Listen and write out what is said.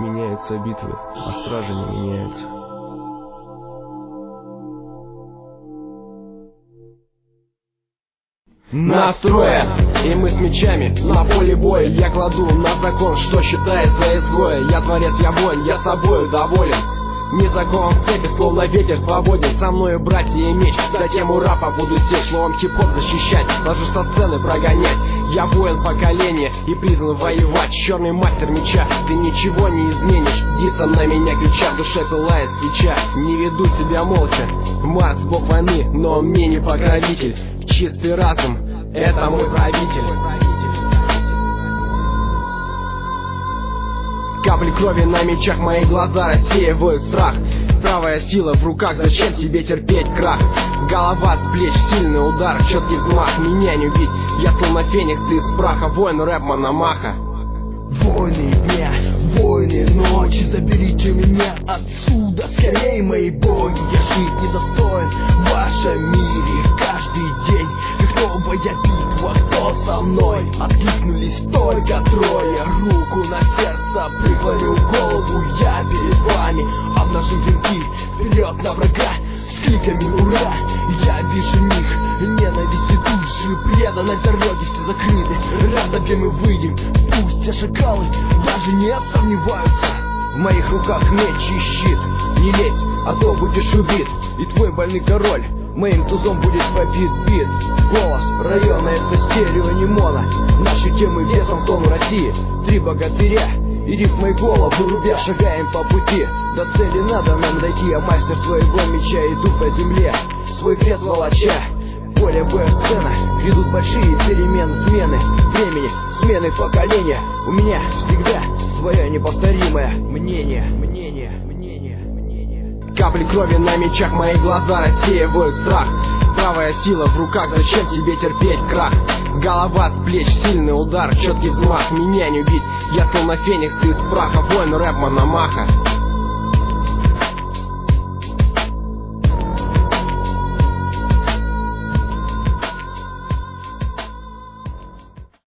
Меняются битвы, а стражи не меняются. Настроя, и мы с мечами на поле боя. Я кладу на закон, что считается изгоя. Я творец, я воин, я собою доволен. Не закон цепи, словно ветер свободен. Со мною братья и меч, затем у рапа буду сечь. Словом хип-хоп защищать, даже со сцены прогонять. Я воин поколения и призван воевать. Черный мастер меча, ты ничего не изменишь. Дисом на меня крича, в душе пылает свеча. Не веду себя молча, Марс бог войны, но он мне не покровитель. Чистый разум, это мой правитель. Капли крови на мечах, мои глаза рассеивают страх. Правая сила в руках, зачем тебе терпеть крах? Голова с плеч, сильный удар, четкий взмах. Меня не убить, я словно феникс из праха. Воин рэп Мономаха. Войны дня, войны ночи, заберите меня отсюда скорей, мои боги. Я жить недостоин в вашем мире каждый день. Как новая битва, кто со мной? Откликнулись только трое. Руку на сердце, преклонил голову я перед вами. Обнажим клинки, вперед на врага, с криками ура. Я вижу них, ненависть и тут же преданность, дороги все закрыты. Разобьем и выйдем, пусть те шакалы даже не сомневаются. В моих руках меч и щит, не лезь, а то будешь убит. И твой больный король моим тузом будет побит бит. Голос района — это стерео, не моно. Наши темы весом в тонну России. Три богатыря и рифмой голову рубя, шагаем по пути. До цели надо нам дойти, а мастер своего меча иду по земле, свой крест волоча. Поле боя, сцена, грядут большие перемены, смены времени, смены поколения. У меня всегда свое неповторимое мнение. Капли крови на мечах, мои глаза рассеивают страх. Правая сила в руках, зачем тебе терпеть крах? Голова с плеч, сильный удар, четкий взмах. Меня не убить, я словно феникс из праха. Воин рэп Мономаха.